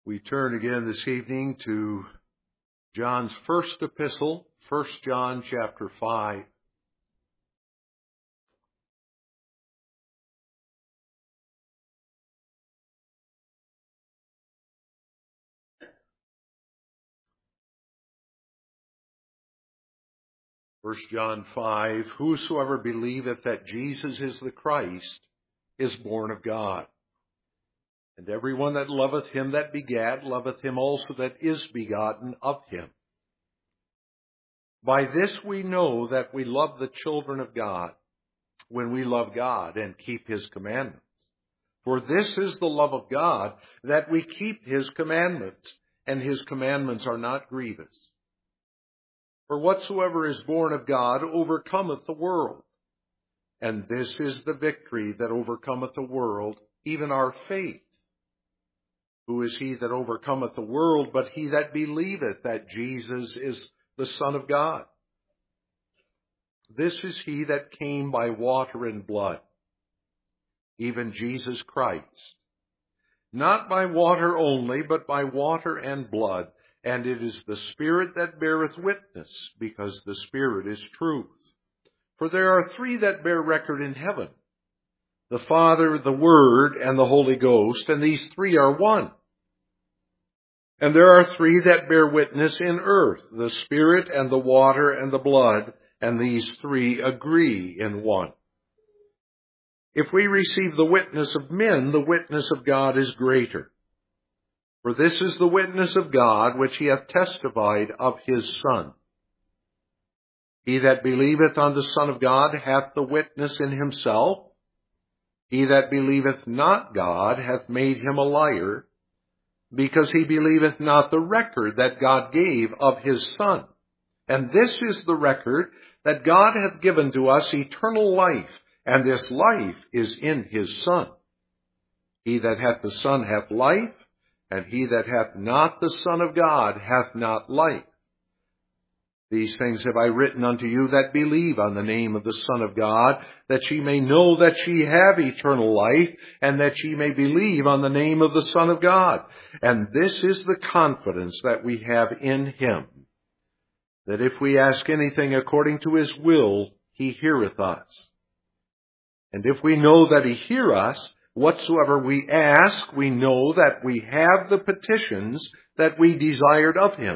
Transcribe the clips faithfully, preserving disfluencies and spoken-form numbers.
We turn again this evening to John's first epistle, First John chapter five. First John five, whosoever believeth that Jesus is the Christ is born of God. And every one that loveth him that begat, loveth him also that is begotten of him. By this we know that we love the children of God, when we love God and keep his commandments. For this is the love of God, that we keep his commandments, and his commandments are not grievous. For whatsoever is born of God overcometh the world. And this is the victory that overcometh the world, even our faith. Who is he that overcometh the world, but he that believeth that Jesus is the Son of God? This is he that came by water and blood, even Jesus Christ. Not by water only, but by water and blood. And it is the Spirit that beareth witness, because the Spirit is truth. For there are three that bear record in heaven, the Father, the Word, and the Holy Ghost, and these three are one. And there are three that bear witness in earth, the Spirit, and the water, and the blood, and these three agree in one. If we receive the witness of men, the witness of God is greater. For this is the witness of God, which he hath testified of his Son. He that believeth on the Son of God hath the witness in himself. He that believeth not God hath made him a liar, because he believeth not the record that God gave of his Son. And this is the record, that God hath given to us eternal life, and this life is in his Son. He that hath the Son hath life, and he that hath not the Son of God hath not life. These things have I written unto you that believe on the name of the Son of God, that ye may know that ye have eternal life, and that ye may believe on the name of the Son of God. And this is the confidence that we have in him, that if we ask anything according to his will, he heareth us. And if we know that he hear us, whatsoever we ask, we know that we have the petitions that we desired of him.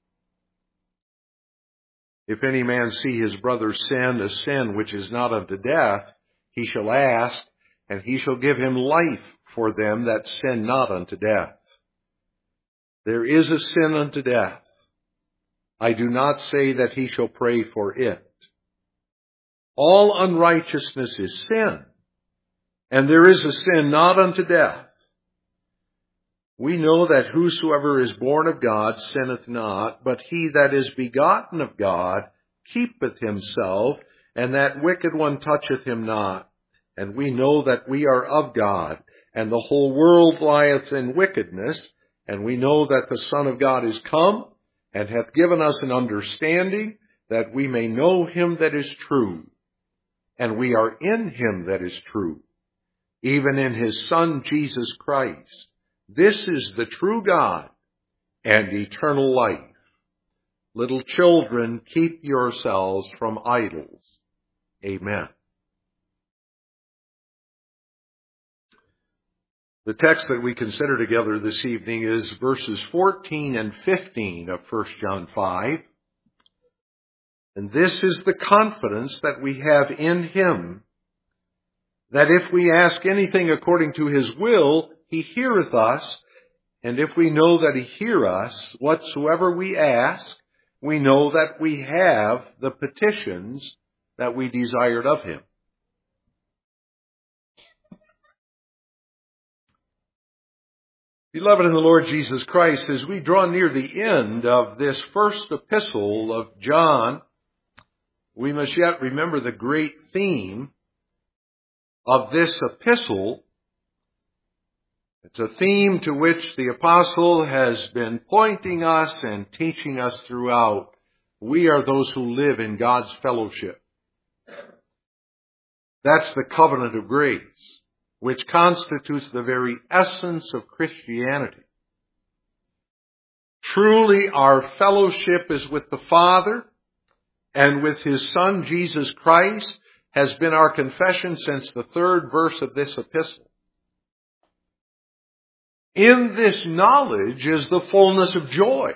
If any man see his brother sin, a sin which is not unto death, he shall ask, and he shall give him life for them that sin not unto death. There is a sin unto death. I do not say that he shall pray for it. All unrighteousness is sin, and there is a sin not unto death. We know that whosoever is born of God sinneth not, but he that is begotten of God keepeth himself, and that wicked one toucheth him not. And we know that we are of God, and the whole world lieth in wickedness, and we know that the Son of God is come, and hath given us an understanding, that we may know him that is true. And we are in him that is true, even in his Son Jesus Christ. This is the true God and eternal life. Little children, keep yourselves from idols. Amen. The text that we consider together this evening is verses fourteen and fifteen of First John five. And this is the confidence that we have in him, that if we ask anything according to his will, he heareth us. And if we know that he hear us, whatsoever we ask, we know that we have the petitions that we desired of him. Beloved in the Lord Jesus Christ, as we draw near the end of this first epistle of John, we must yet remember the great theme of this epistle. It's a theme to which the apostle has been pointing us and teaching us throughout. We are those who live in God's fellowship. That's the covenant of grace, which constitutes the very essence of Christianity. Truly, our fellowship is with the Father and with His Son, Jesus Christ, has been our confession since the third verse of this epistle. In this knowledge is the fullness of joy.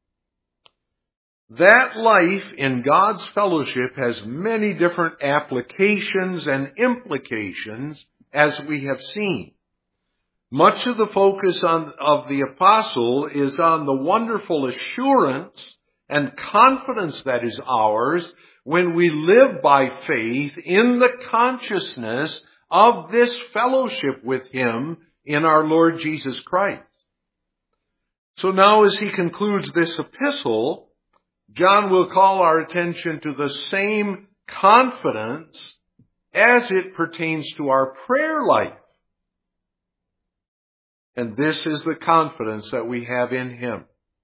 That life in God's fellowship has many different applications and implications, as we have seen. Much of the focus on, of the apostle is on the wonderful assurance and confidence that is ours when we live by faith in the consciousness of this fellowship with Him in our Lord Jesus Christ. So now as he concludes this epistle, John will call our attention to the same confidence as it pertains to our prayer life. And this is the confidence that we have in Him.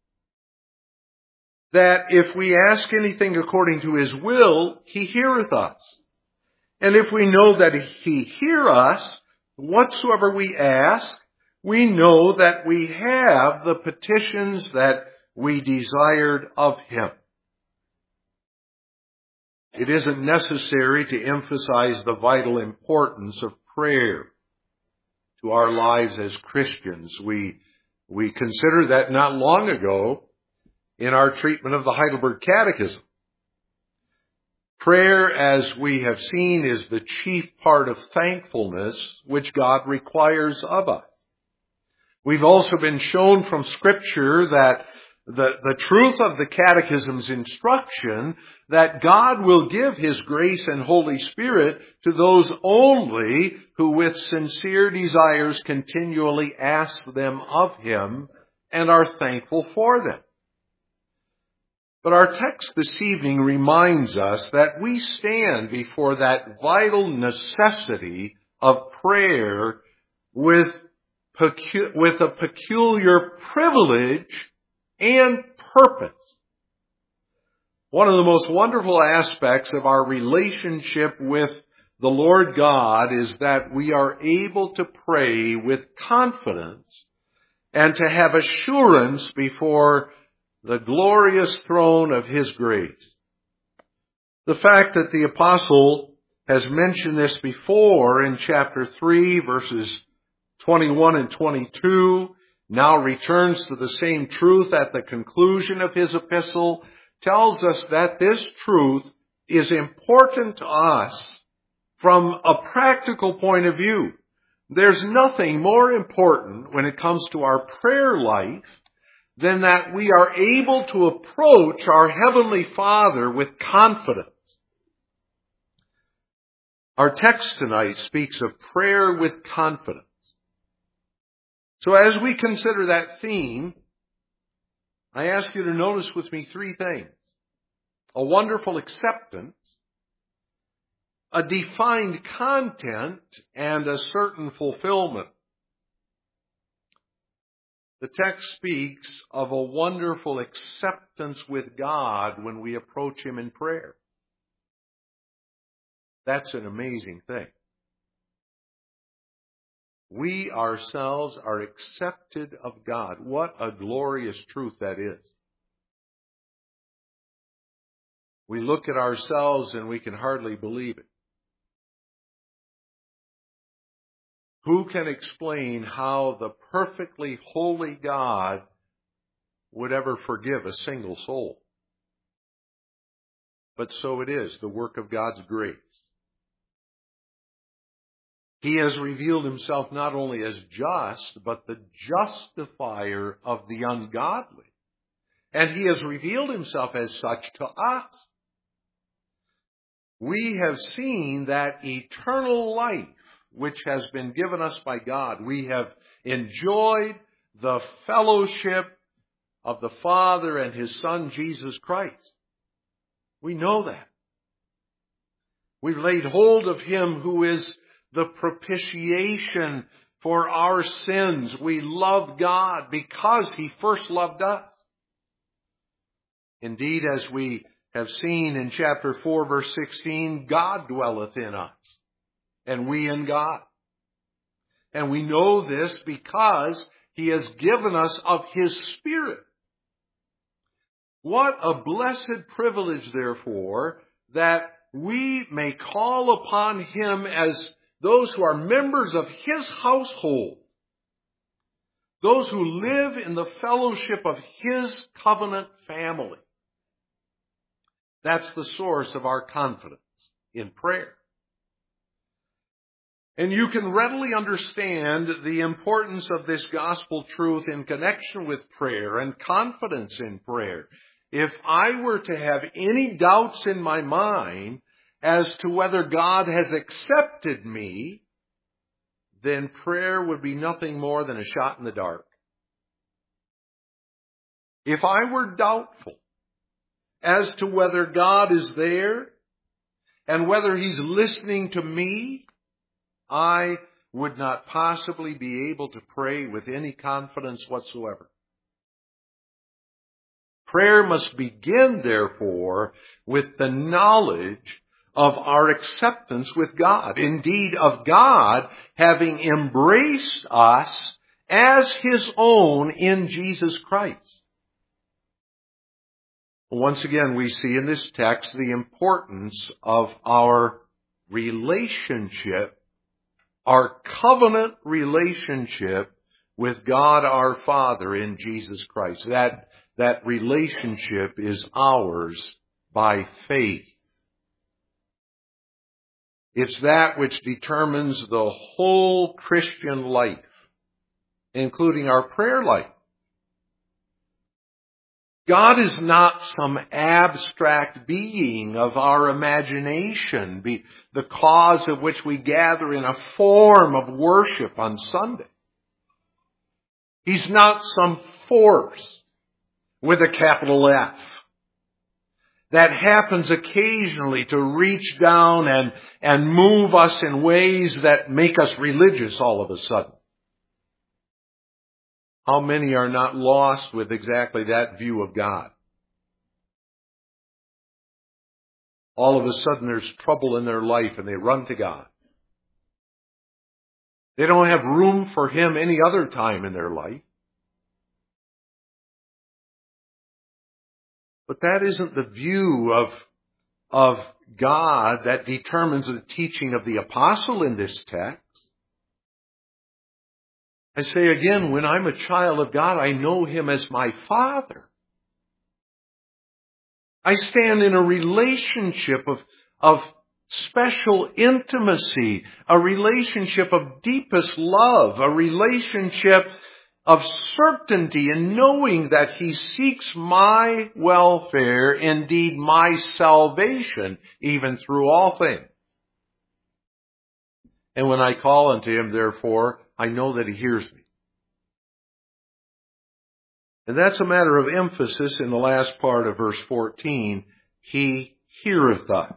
That if we ask anything according to His will, He heareth us. And if we know that He hear us, whatsoever we ask, we know that we have the petitions that we desired of Him. It isn't necessary to emphasize the vital importance of prayer to our lives as Christians. We, we considered that not long ago in our treatment of the Heidelberg Catechism. Prayer, as we have seen, is the chief part of thankfulness which God requires of us. We've also been shown from Scripture that the, the truth of the Catechism's instruction that God will give His grace and Holy Spirit to those only who with sincere desires continually ask them of Him and are thankful for them. But our text this evening reminds us that we stand before that vital necessity of prayer with, pecu- with a peculiar privilege and purpose. One of the most wonderful aspects of our relationship with the Lord God is that we are able to pray with confidence and to have assurance before the glorious throne of His grace. The fact that the apostle has mentioned this before in chapter three, verses twenty-one and twenty-two, now returns to the same truth at the conclusion of his epistle, tells us that this truth is important to us from a practical point of view. There's nothing more important when it comes to our prayer life than that we are able to approach our Heavenly Father with confidence. Our text tonight speaks of prayer with confidence. So as we consider that theme, I ask you to notice with me three things. A wonderful acceptance, a defined content, and a certain fulfillment. The text speaks of a wonderful acceptance with God when we approach Him in prayer. That's an amazing thing. We ourselves are accepted of God. What a glorious truth that is. We look at ourselves and we can hardly believe it. Who can explain how the perfectly holy God would ever forgive a single soul? But so it is, the work of God's grace. He has revealed Himself not only as just, but the justifier of the ungodly. And He has revealed Himself as such to us. We have seen that eternal life which has been given us by God. We have enjoyed the fellowship of the Father and His Son, Jesus Christ. We know that. We've laid hold of Him who is the propitiation for our sins. We love God because He first loved us. Indeed, as we have seen in chapter four, verse sixteen, God dwelleth in us, and we in God. And we know this because He has given us of His Spirit. What a blessed privilege, therefore, that we may call upon Him as those who are members of His household, those who live in the fellowship of His covenant family. That's the source of our confidence in prayer. And you can readily understand the importance of this gospel truth in connection with prayer and confidence in prayer. If I were to have any doubts in my mind as to whether God has accepted me, then prayer would be nothing more than a shot in the dark. If I were doubtful as to whether God is there and whether He's listening to me, I would not possibly be able to pray with any confidence whatsoever. Prayer must begin, therefore, with the knowledge of our acceptance with God. Indeed, of God having embraced us as His own in Jesus Christ. Once again, we see in this text the importance of our relationship, our covenant relationship with God our Father in Jesus Christ. That, that relationship is ours by faith. It's that which determines the whole Christian life, including our prayer life. God is not some abstract being of our imagination, the cause of which we gather in a form of worship on Sunday. He's not some force with a capital F that happens occasionally to reach down and, and move us in ways that make us religious all of a sudden. How many are not lost with exactly that view of God? All of a sudden there's trouble in their life and they run to God. They don't have room for Him any other time in their life. But that isn't the view of, of God that determines the teaching of the apostle in this text. I say again, when I'm a child of God, I know Him as my Father. I stand in a relationship of, of special intimacy, a relationship of deepest love, a relationship of certainty in knowing that He seeks my welfare, indeed my salvation, even through all things. And when I call unto Him, therefore, I know that He hears me. And that's a matter of emphasis in the last part of verse fourteen. He heareth us.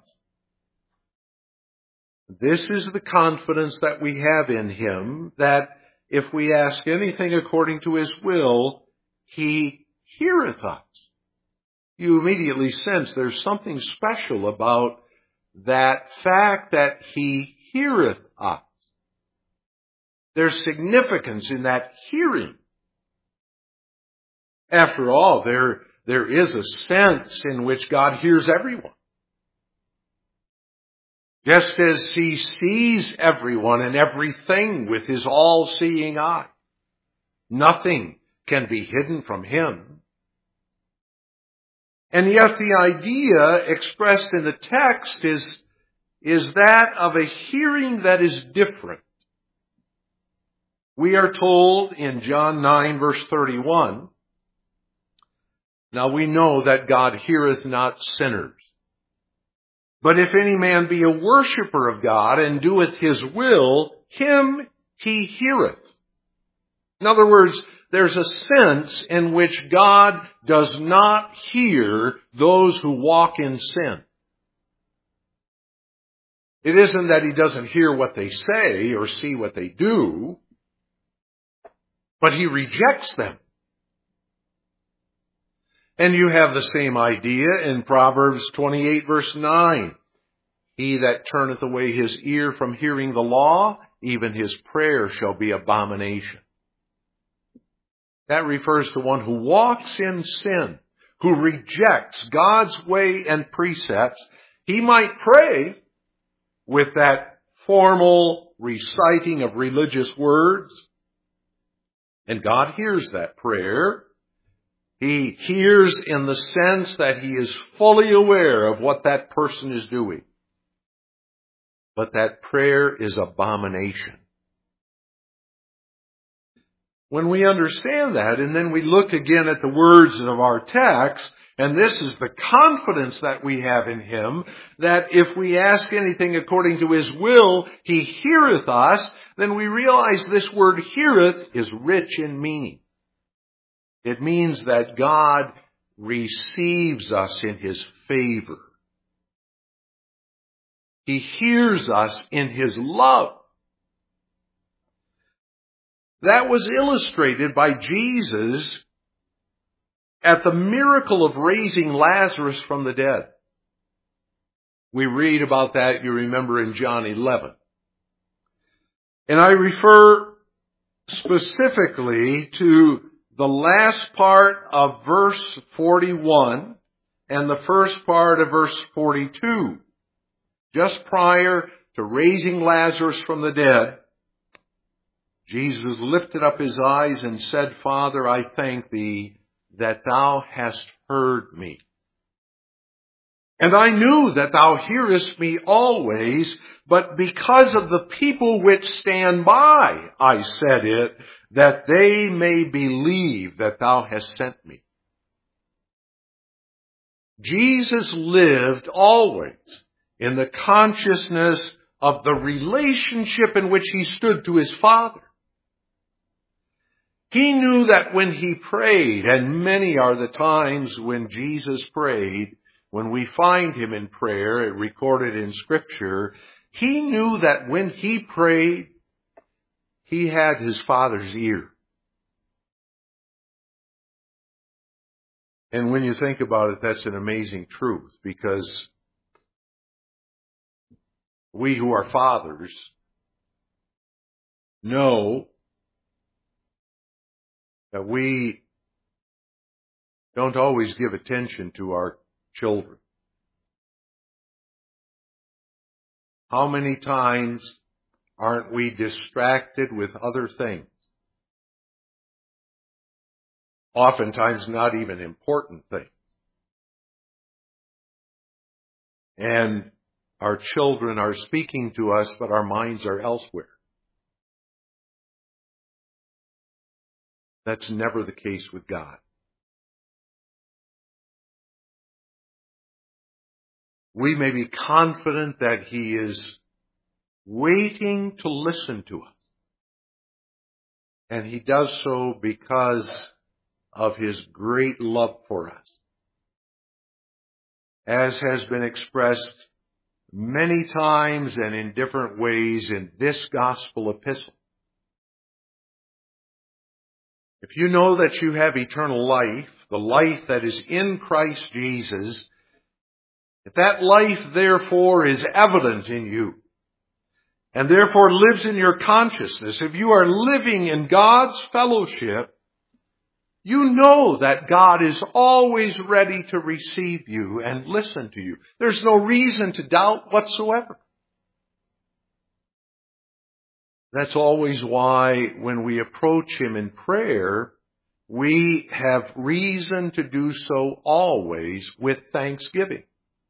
This is the confidence that we have in Him, that if we ask anything according to His will, He heareth us. You immediately sense there's something special about that fact that He heareth us. There's significance in that hearing. After all, there, there is a sense in which God hears everyone. Just as He sees everyone and everything with His all-seeing eye. Nothing can be hidden from Him. And yet the idea expressed in the text is, is that of a hearing that is different. We are told in John nine verse thirty-one, now we know that God heareth not sinners. But if any man be a worshipper of God and doeth His will, him He heareth. In other words, there's a sense in which God does not hear those who walk in sin. It isn't that He doesn't hear what they say or see what they do, but He rejects them. And you have the same idea in Proverbs twenty-eight verse nine. He that turneth away his ear from hearing the law, even his prayer shall be abomination. That refers to one who walks in sin, who rejects God's way and precepts, he might pray with that formal reciting of religious words, and God hears that prayer. He hears in the sense that he is fully aware of what that person is doing. But that prayer is abomination. When we understand that, and then we look again at the words of our text, and this is the confidence that we have in him, that if we ask anything according to his will, he heareth us, then we realize this word heareth is rich in meaning. It means that God receives us in his favor. He hears us in his love. That was illustrated by Jesus at the miracle of raising Lazarus from the dead. We read about that, you remember, in John eleven. And I refer specifically to the last part of verse forty-one and the first part of verse forty-two. Just prior to raising Lazarus from the dead, Jesus lifted up his eyes and said, Father, I thank thee that thou hast heard me. And I knew that thou hearest me always, but because of the people which stand by, I said it, that they may believe that thou hast sent me. Jesus lived always in the consciousness of the relationship in which he stood to his Father. He knew that when he prayed, and many are the times when Jesus prayed, when we find him in prayer, it recorded in Scripture, he knew that when he prayed, he had his Father's ear. And when you think about it, that's an amazing truth, because we who are fathers know that we don't always give attention to our children. How many times aren't we distracted with other things? Oftentimes not even important things. And our children are speaking to us, but our minds are elsewhere. That's never the case with God. We may be confident that he is waiting to listen to us. And he does so because of his great love for us, as has been expressed many times and in different ways in this gospel epistle. If you know that you have eternal life, the life that is in Christ Jesus, if that life therefore is evident in you, and therefore lives in your consciousness, if you are living in God's fellowship, you know that God is always ready to receive you and listen to you. There's no reason to doubt whatsoever. That's always why when we approach him in prayer, we have reason to do so always with thanksgiving.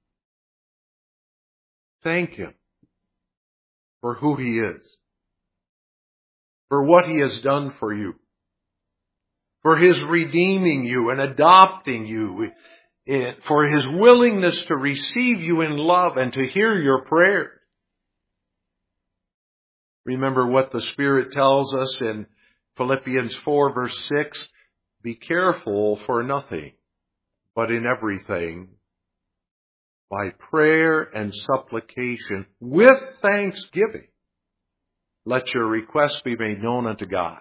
Thank him for who he is, for what he has done for you, for his redeeming you and adopting you, for his willingness to receive you in love and to hear your prayers. Remember what the Spirit tells us in Philippians four, verse six, be careful for nothing, but in everything, by prayer and supplication, with thanksgiving, let your requests be made known unto God.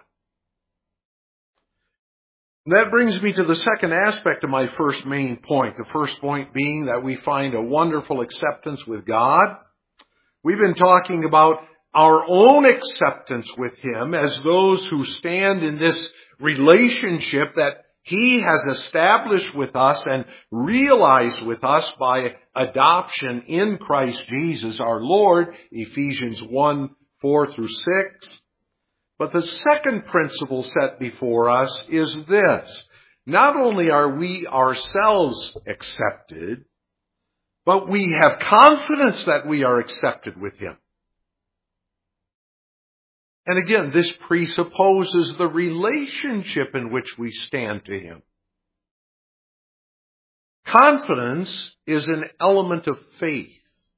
And that brings me to the second aspect of my first main point. The first point being that we find a wonderful acceptance with God. We've been talking about our own acceptance with him as those who stand in this relationship that He has established with us and realized with us by adoption in Christ Jesus our Lord, Ephesians one, four through six. But the second principle set before us is this. Not only are we ourselves accepted, but we have confidence that we are accepted with Him. And again, this presupposes the relationship in which we stand to Him. Confidence is an element of faith.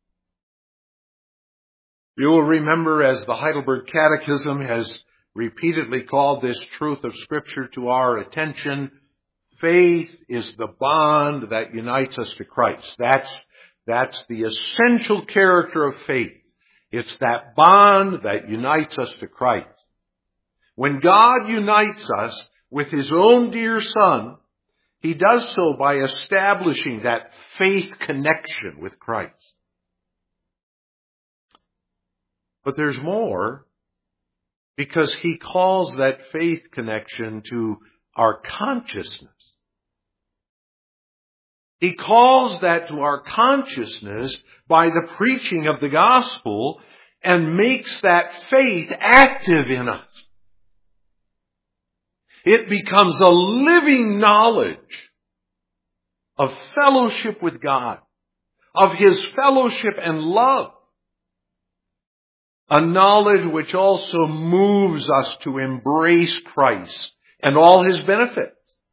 You will remember, as the Heidelberg Catechism has repeatedly called this truth of Scripture to our attention, faith is the bond that unites us to Christ. That's, that's the essential character of faith. It's that bond that unites us to Christ. When God unites us with His own dear Son, He does so by establishing that faith connection with Christ. But there's more, because He calls that faith connection to our consciousness. He calls that to our consciousness by the preaching of the gospel and makes that faith active in us. It becomes a living knowledge of fellowship with God, of His fellowship and love. A knowledge which also moves us to embrace Christ and all His benefits.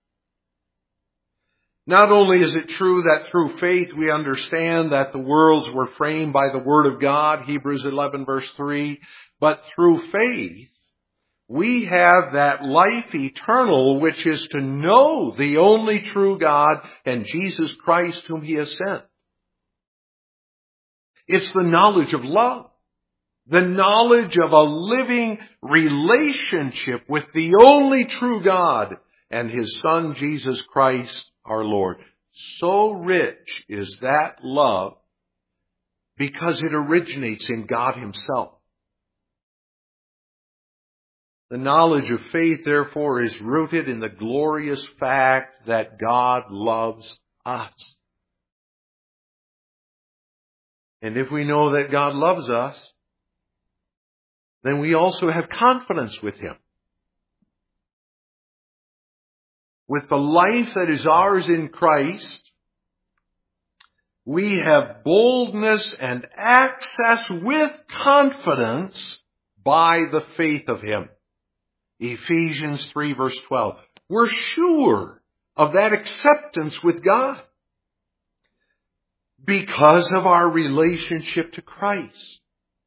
Not only is it true that through faith we understand that the worlds were framed by the Word of God, Hebrews eleven verse three, but through faith we have that life eternal which is to know the only true God and Jesus Christ whom He has sent. It's the knowledge of love, the knowledge of a living relationship with the only true God and His Son Jesus Christ our Lord. So rich is that love because it originates in God Himself. The knowledge of faith, therefore, is rooted in the glorious fact that God loves us. And if we know that God loves us, then we also have confidence with Him. With the life that is ours in Christ, we have boldness and access with confidence by the faith of Him. Ephesians three verse twelve. We're sure of that acceptance with God because of our relationship to Christ.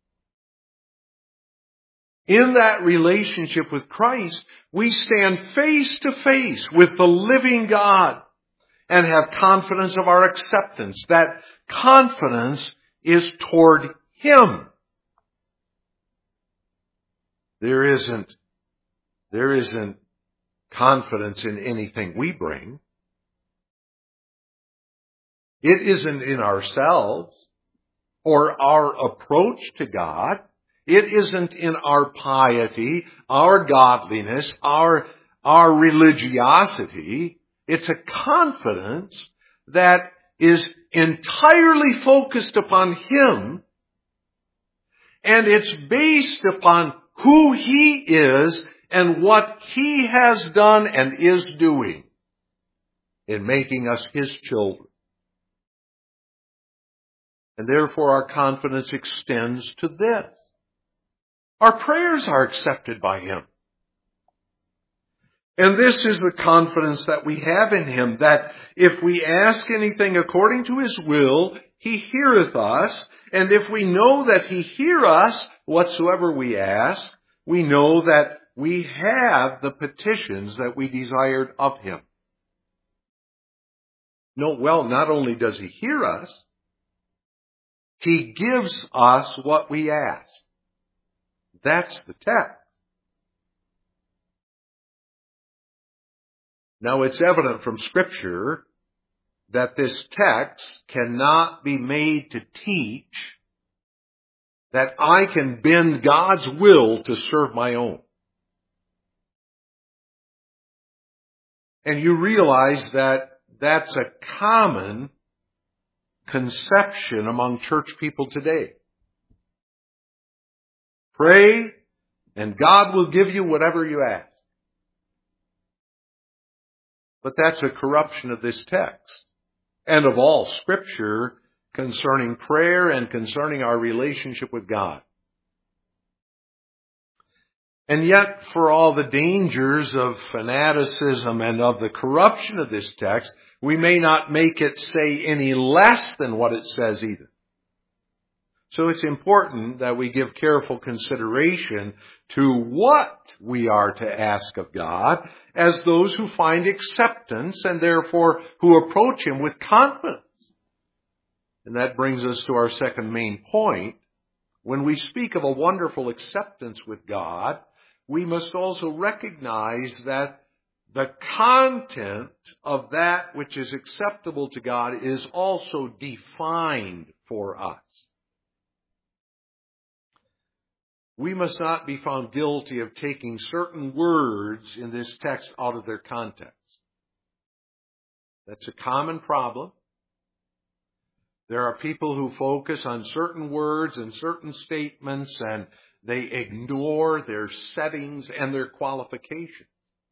In that relationship with Christ, we stand face to face with the living God and have confidence of our acceptance. That confidence is toward Him. There isn't, there isn't confidence in anything we bring. It isn't in ourselves or our approach to God. It isn't in our piety, our godliness, our, our religiosity. It's a confidence that is entirely focused upon Him, and it's based upon who He is and what He has done and is doing in making us His children. And therefore our confidence extends to this. Our prayers are accepted by Him. And this is the confidence that we have in Him, that if we ask anything according to His will, He heareth us. And if we know that He hear us, whatsoever we ask, we know that we have the petitions that we desired of Him. Note well, not only does He hear us, He gives us what we ask. That's the text. Now it's evident from Scripture that this text cannot be made to teach that I can bend God's will to serve my own. And you realize that that's a common conception among church people today. Pray, and God will give you whatever you ask. But that's a corruption of this text and of all Scripture concerning prayer and concerning our relationship with God. And yet, for all the dangers of fanaticism and of the corruption of this text, we may not make it say any less than what it says either. So it's important that we give careful consideration to what we are to ask of God as those who find acceptance and therefore who approach Him with confidence. And that brings us to our second main point. When we speak of a wonderful acceptance with God, we must also recognize that the content of that which is acceptable to God is also defined for us. We must not be found guilty of taking certain words in this text out of their context. That's a common problem. There are people who focus on certain words and certain statements, and they ignore their settings and their qualifications.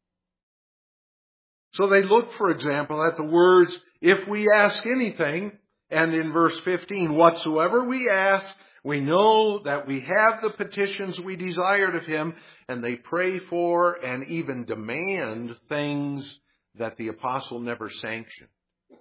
So they look, for example, at the words, if we ask anything, and in verse fifteen, whatsoever we ask, we know that we have the petitions we desired of Him, and they pray for and even demand things that the apostle never sanctioned.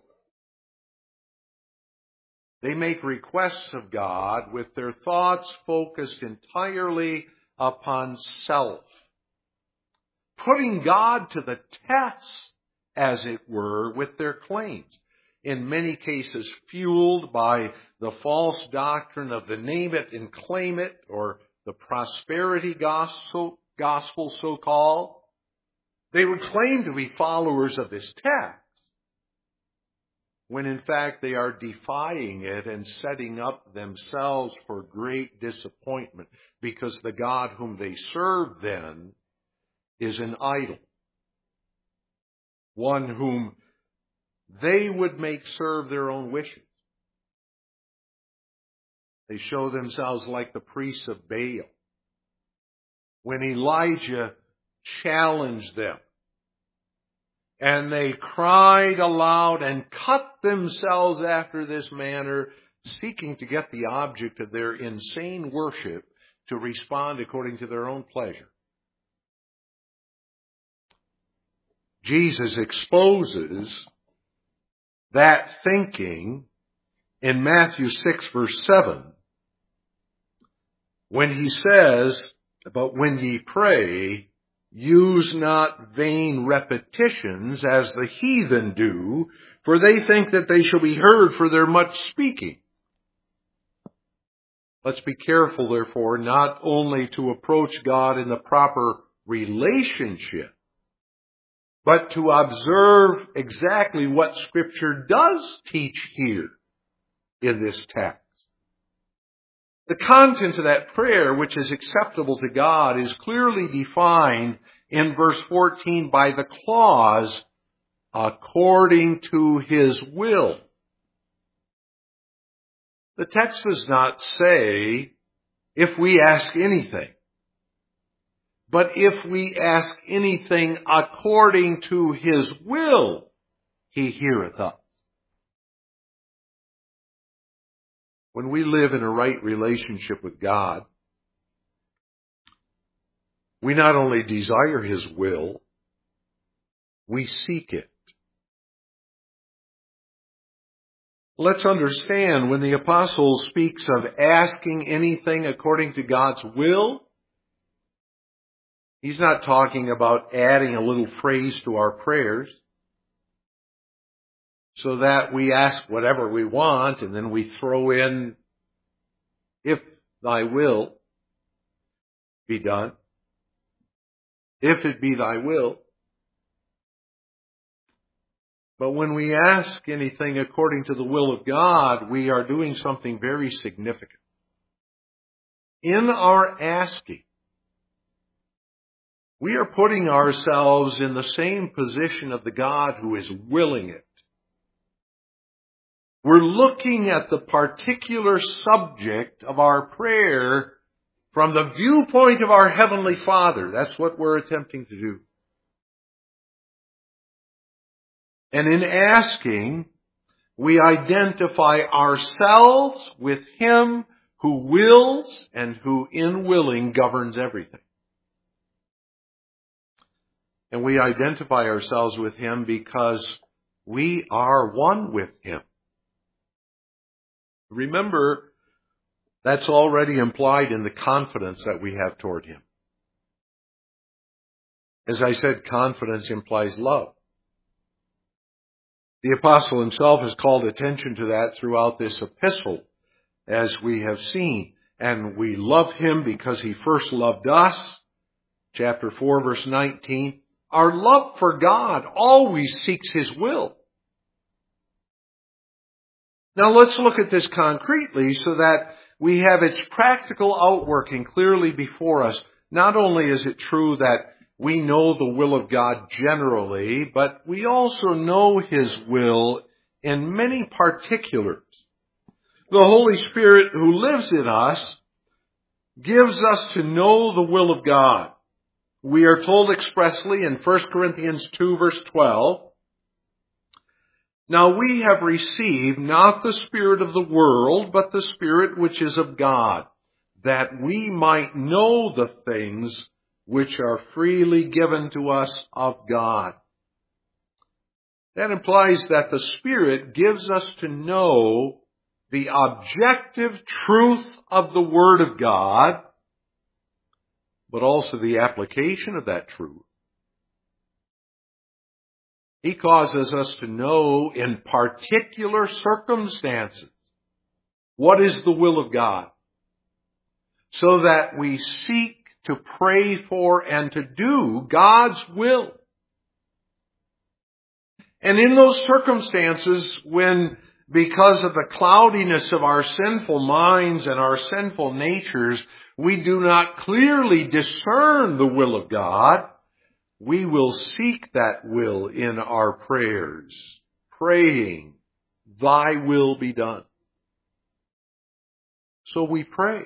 They make requests of God with their thoughts focused entirely upon self, putting God to the test, as it were, with their claims. In many cases fueled by the false doctrine of the name it and claim it, or the prosperity gospel, gospel so-called. They would claim to be followers of this text, when in fact they are defying it and setting up themselves for great disappointment, because the God whom they serve then is an idol, one whom they would make serve their own wishes. They show themselves like the priests of Baal. When Elijah challenged them, and they cried aloud and cut themselves after this manner, seeking to get the object of their insane worship to respond according to their own pleasure. Jesus exposes that thinking in Matthew six, verse seven, when He says, "But when ye pray, use not vain repetitions as the heathen do, for they think that they shall be heard for their much speaking." Let's be careful, therefore, not only to approach God in the proper relationship, but to observe exactly what Scripture does teach here in this text. The content of that prayer, which is acceptable to God, is clearly defined in verse fourteen by the clause, according to His will. The text does not say, if we ask anything, but if we ask anything according to His will, He heareth us. When we live in a right relationship with God, we not only desire His will, we seek it. Let's understand, when the apostle speaks of asking anything according to God's will, he's not talking about adding a little phrase to our prayers so that we ask whatever we want and then we throw in, if thy will be done, if it be thy will. But when we ask anything according to the will of God, we are doing something very significant. In our asking, we are putting ourselves in the same position of the God who is willing it. We're looking at the particular subject of our prayer from the viewpoint of our Heavenly Father. That's what we're attempting to do. And in asking, we identify ourselves with Him who wills and who in willing governs everything. And we identify ourselves with Him because we are one with Him. Remember, that's already implied in the confidence that we have toward Him. As I said, confidence implies love. The apostle himself has called attention to that throughout this epistle, as we have seen. And we love Him because He first loved us. Chapter four, verse nineteen. Our love for God always seeks His will. Now let's look at this concretely so that we have its practical outworking clearly before us. Not only is it true that we know the will of God generally, but we also know His will in many particulars. The Holy Spirit who lives in us gives us to know the will of God. We are told expressly in First Corinthians two, verse twelve, "Now we have received not the spirit of the world, but the Spirit which is of God, that we might know the things which are freely given to us of God." That implies that the Spirit gives us to know the objective truth of the Word of God, but also the application of that truth. He causes us to know in particular circumstances what is the will of God, so that we seek to pray for and to do God's will. And in those circumstances when, because of the cloudiness of our sinful minds and our sinful natures, we do not clearly discern the will of God, we will seek that will in our prayers, praying, "Thy will be done." So we pray.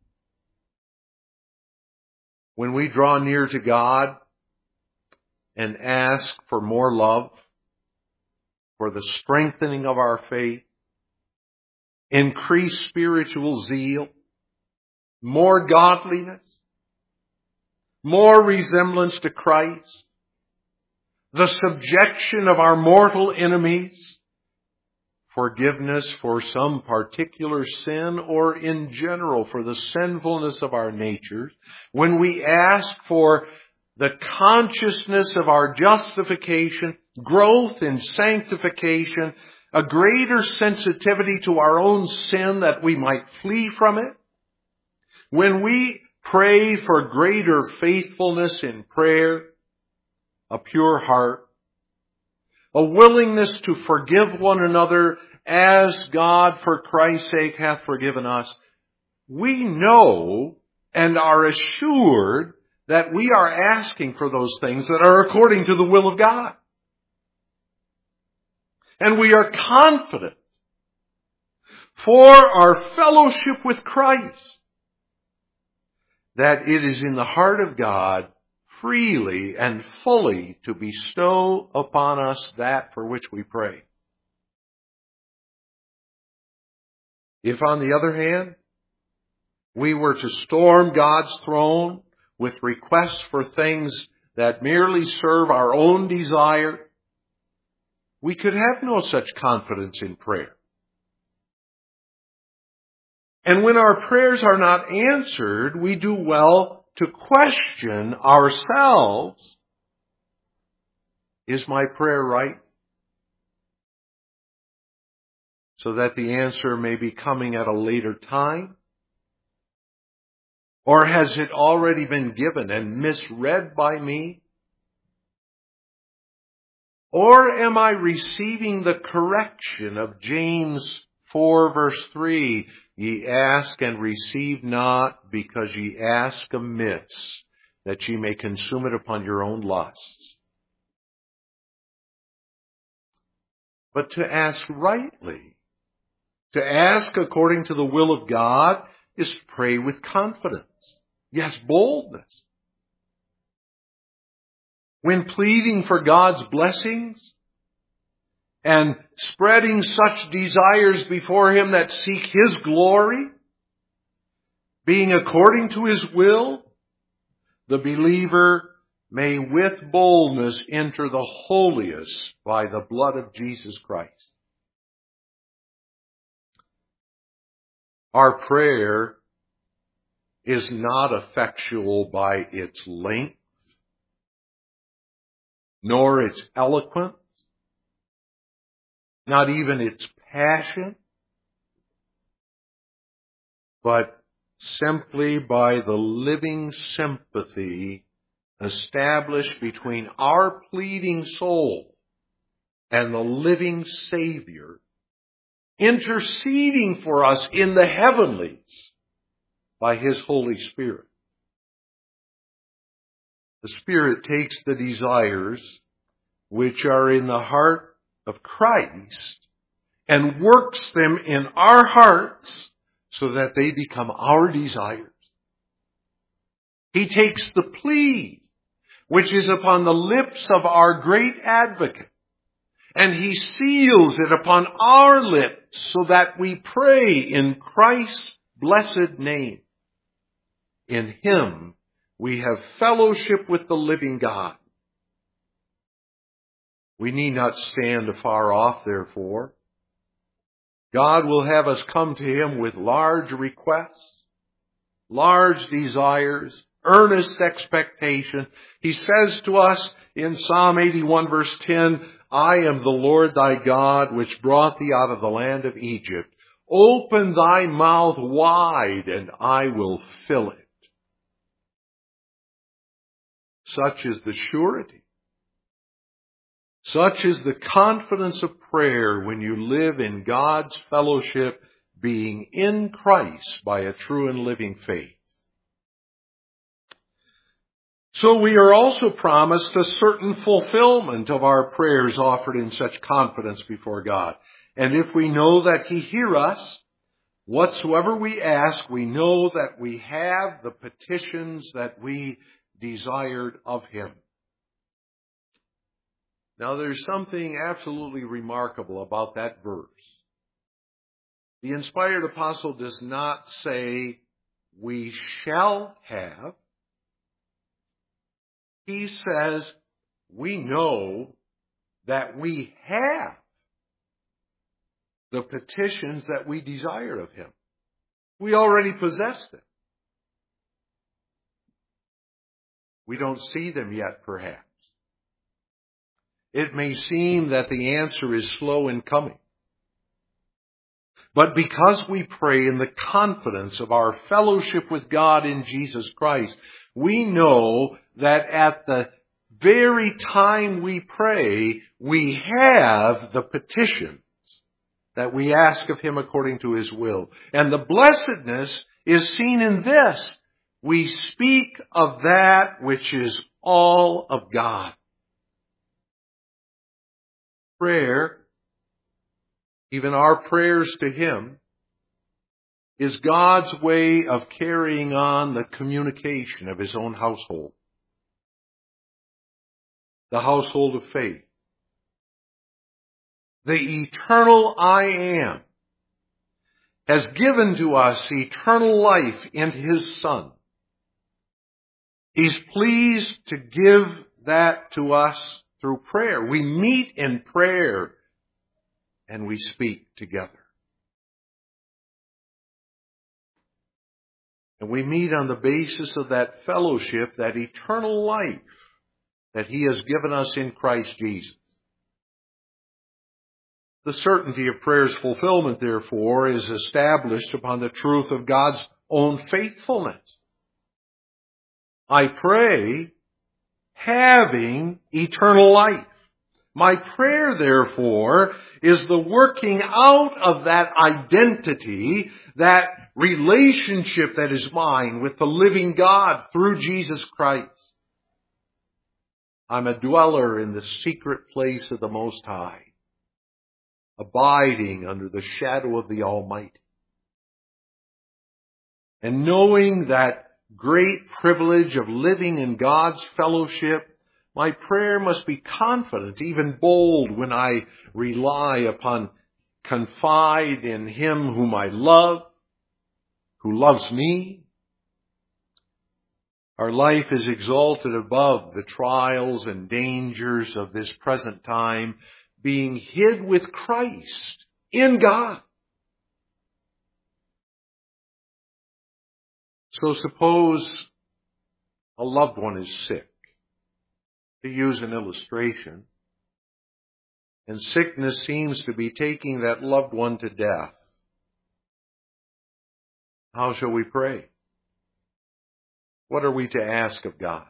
When we draw near to God and ask for more love, for the strengthening of our faith, increased spiritual zeal, more godliness, more resemblance to Christ, the subjection of our mortal enemies, forgiveness for some particular sin, or in general for the sinfulness of our natures, when we ask for the consciousness of our justification, growth in sanctification, a greater sensitivity to our own sin that we might flee from it, when we pray for greater faithfulness in prayer, a pure heart, a willingness to forgive one another as God for Christ's sake hath forgiven us, we know and are assured that we are asking for those things that are according to the will of God. And we are confident for our fellowship with Christ that it is in the heart of God freely and fully to bestow upon us that for which we pray. If, on the other hand, we were to storm God's throne with requests for things that merely serve our own desire, we could have no such confidence in prayer. And when our prayers are not answered, we do well to question ourselves, is my prayer right? So that the answer may be coming at a later time? Or has it already been given and misread by me? Or am I receiving the correction of James four verse three? Ye ask and receive not, because ye ask amiss, that ye may consume it upon your own lusts. But to ask rightly, to ask according to the will of God, is to pray with confidence. Yes, boldness. When pleading for God's blessings and spreading such desires before Him that seek His glory, being according to His will, the believer may with boldness enter the holiest by the blood of Jesus Christ. Our prayer is not effectual by its length, nor its eloquence, not even its passion, but simply by the living sympathy established between our pleading soul and the living Savior, interceding for us in the heavenlies by His Holy Spirit. The Spirit takes the desires which are in the heart of Christ and works them in our hearts so that they become our desires. He takes the plea which is upon the lips of our great advocate, and He seals it upon our lips so that we pray in Christ's blessed name. In Him we have fellowship with the living God. We need not stand afar off, therefore. God will have us come to Him with large requests, large desires, earnest expectation. He says to us in Psalm eighty-one verse ten, I am the Lord thy God, which brought thee out of the land of Egypt. Open thy mouth wide, and I will fill it. Such is the surety. Such is the confidence of prayer when you live in God's fellowship, being in Christ by a true and living faith. So we are also promised a certain fulfillment of our prayers offered in such confidence before God. And if we know that He hears us, whatsoever we ask, we know that we have the petitions that we desired of Him. Now there's something absolutely remarkable about that verse. The inspired apostle does not say, we shall have. He says, we know that we have the petitions that we desire of Him. We already possess them. We don't see them yet, perhaps. It may seem that the answer is slow in coming. But because we pray in the confidence of our fellowship with God in Jesus Christ, we know that at the very time we pray, we have the petitions that we ask of Him according to His will. And the blessedness is seen in this. We speak of that which is all of God. Prayer, even our prayers to Him, is God's way of carrying on the communication of His own household. The household of faith. The eternal I Am has given to us eternal life in His Son. He's pleased to give that to us through prayer. We meet in prayer and we speak together. And we meet on the basis of that fellowship, that eternal life that He has given us in Christ Jesus. The certainty of prayer's fulfillment, therefore, is established upon the truth of God's own faithfulness. I pray having eternal life. My prayer, therefore, is the working out of that identity, that relationship that is mine with the living God through Jesus Christ. I'm a dweller in the secret place of the Most High, abiding under the shadow of the Almighty. And knowing that great privilege of living in God's fellowship, my prayer must be confident, even bold, when I rely upon, confide in Him whom I love, who loves me. Our life is exalted above the trials and dangers of this present time, being hid with Christ in God. So suppose a loved one is sick, to use an illustration, and sickness seems to be taking that loved one to death. How shall we pray? What are we to ask of God?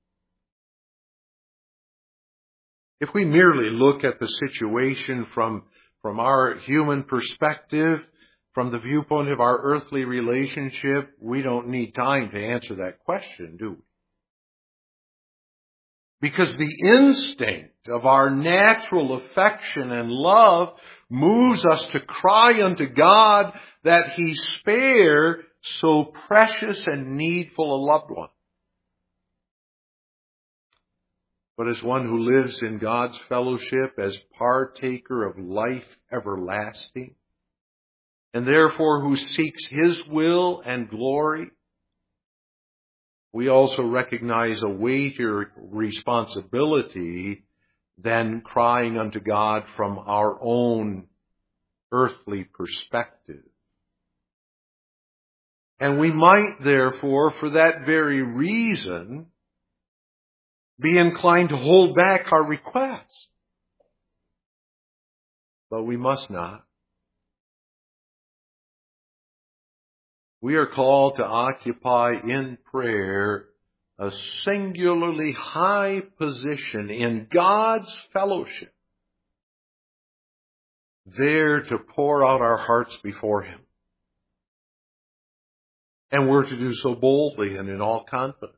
If we merely look at the situation from, from our human perspective, from the viewpoint of our earthly relationship, we don't need time to answer that question, do we? Because the instinct of our natural affection and love moves us to cry unto God that He spare so precious and needful a loved one. But as one who lives in God's fellowship, as partaker of life everlasting, and therefore who seeks His will and glory, we also recognize a weightier responsibility than crying unto God from our own earthly perspective. And we might, therefore, for that very reason, be inclined to hold back our request. But we must not. We are called to occupy in prayer a singularly high position in God's fellowship, there to pour out our hearts before Him. And we're to do so boldly and in all confidence.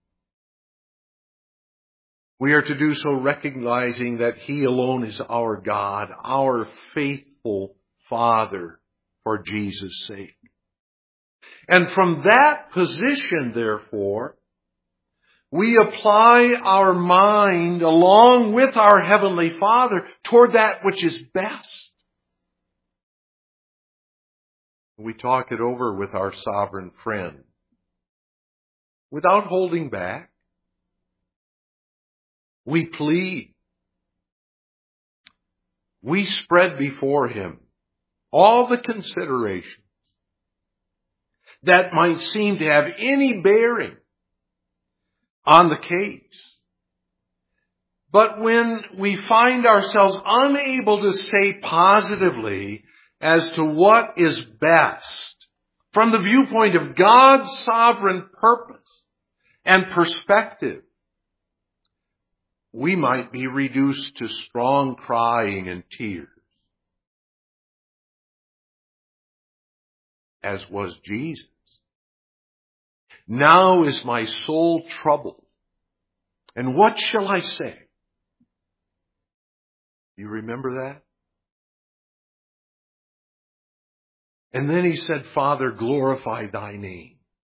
We are to do so recognizing that He alone is our God, our faithful Father, for Jesus' sake. And from that position, therefore, we apply our mind along with our Heavenly Father toward that which is best. We talk it over with our sovereign friend without holding back. We plead. We spread before Him all the considerations that might seem to have any bearing on the case. But when we find ourselves unable to say positively as to what is best from the viewpoint of God's sovereign purpose and perspective, we might be reduced to strong crying and tears, as was Jesus. Now is my soul troubled, and what shall I say? You remember that? And then He said, Father, glorify Thy name.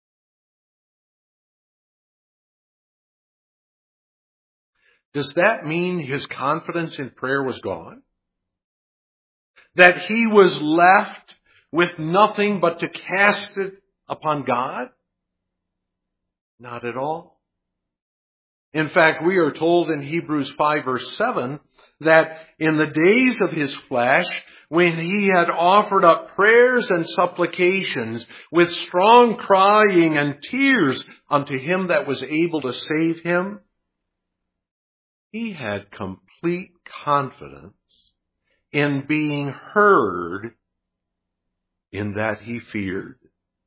Does that mean His confidence in prayer was gone? That He was left with nothing but to cast it upon God? Not at all. In fact, we are told in Hebrews five verse seven that in the days of His flesh, when He had offered up prayers and supplications with strong crying and tears unto Him that was able to save Him, He had complete confidence in being heard in that He feared.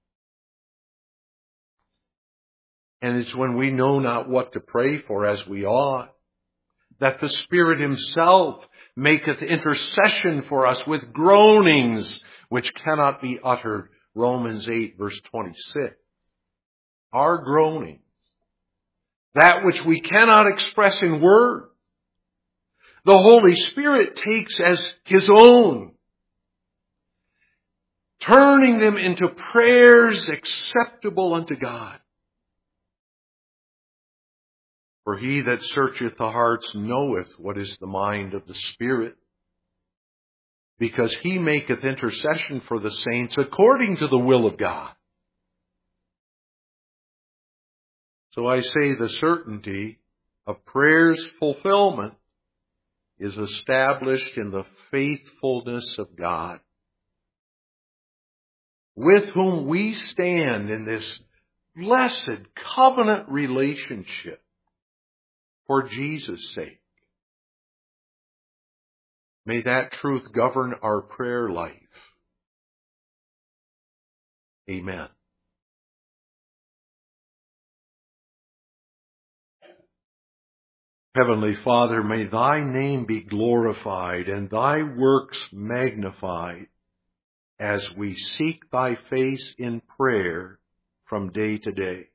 And it's when we know not what to pray for as we ought, that the Spirit Himself maketh intercession for us with groanings which cannot be uttered. Romans eight verse twenty-six. Our groanings that which we cannot express in words, the Holy Spirit takes as His own, turning them into prayers acceptable unto God. For He that searcheth the hearts knoweth what is the mind of the Spirit, because He maketh intercession for the saints according to the will of God. So I say the certainty of prayer's fulfillment is established in the faithfulness of God, with whom we stand in this blessed covenant relationship for Jesus' sake. May that truth govern our prayer life. Amen. Heavenly Father, may Thy name be glorified and Thy works magnified as we seek Thy face in prayer from day to day.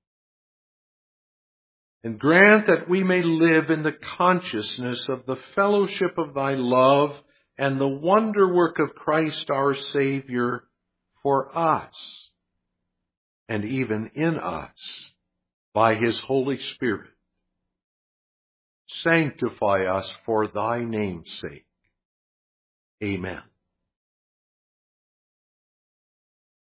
And grant that we may live in the consciousness of the fellowship of Thy love and the wonder work of Christ our Savior for us, and even in us, by His Holy Spirit. Sanctify us for Thy name's sake. Amen.